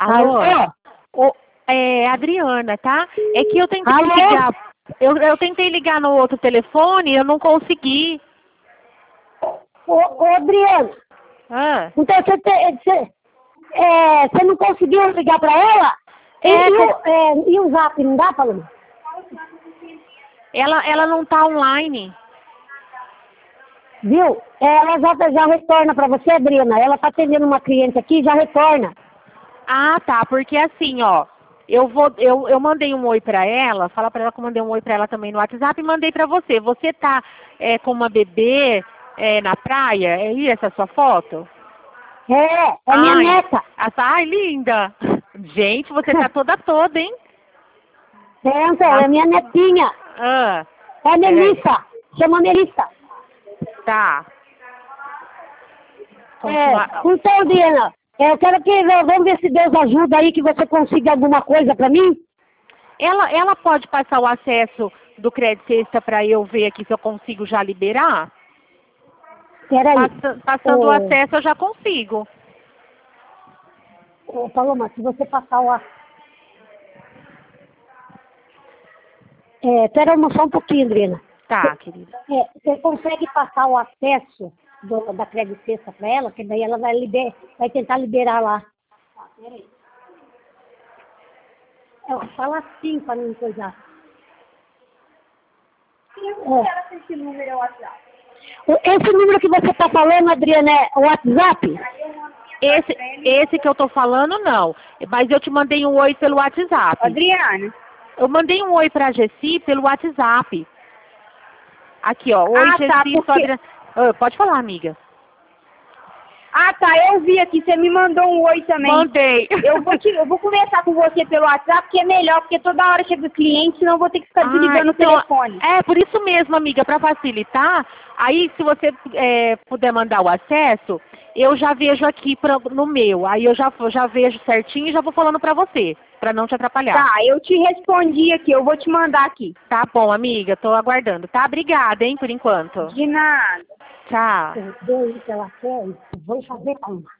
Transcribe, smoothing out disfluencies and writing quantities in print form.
Alô? Alô? Adriana, tá? É que eu tentei Alô? ligar. Eu tentei ligar no outro telefone e eu não consegui. Ô, Adriano, Ah. então você não conseguiu ligar pra ela? E o Zap, não dá, Paloma? Ela não tá online. Viu? Ela já retorna pra você, Adriana. Ela tá atendendo uma cliente aqui, já retorna. Ah, tá, porque assim, ó, eu mandei um oi pra ela, fala pra ela que eu mandei um oi pra ela também no WhatsApp e mandei pra você. Você tá com uma bebê na praia? É aí essa sua foto? É minha neta. Ai, linda! Gente, você tá toda, hein? Então, é minha netinha. Ah, É a Melissa. Chama Melissa. tá. Então, Adriana, eu quero que vamos ver se Deus ajuda aí que você consiga alguma coisa pra mim. Ela pode passar o acesso do Crédito Sexta pra eu ver aqui se eu consigo já liberar? Peraí. Passando o acesso eu já consigo. Ô, Paloma, se você passar o acesso... Pera só um pouquinho, Adriana. Tá, querida. Você consegue passar o acesso da Crédito Sexta para ela, que daí ela vai tentar liberar lá. Peraí. Fala assim para não coisar. Esse número é o WhatsApp. Esse número que você está falando, Adriana, é o WhatsApp? Esse que eu tô falando, não. Mas eu te mandei um oi pelo WhatsApp. Adriana. Eu mandei um oi pra Gessi pelo WhatsApp. Aqui, ó. Oi, Gessi, tá, porque... Adriana. Pode falar, amiga. Ah, tá, eu vi aqui, você me mandou um oi também. Mandei. Eu vou conversar com você pelo WhatsApp, que é melhor, porque toda hora chega o cliente, senão eu vou ter que ficar desligando o telefone. Por isso mesmo, amiga, para facilitar, aí se você puder mandar o acesso, eu já vejo aqui no meu, aí eu já vejo certinho e já vou falando para você, para não te atrapalhar. Tá, eu te respondi aqui, eu vou te mandar aqui. Tá bom, amiga, tô aguardando, tá? Obrigada, hein, por enquanto. De nada. Tchau. Deu aí que ela quer, vou fazer, Paloma.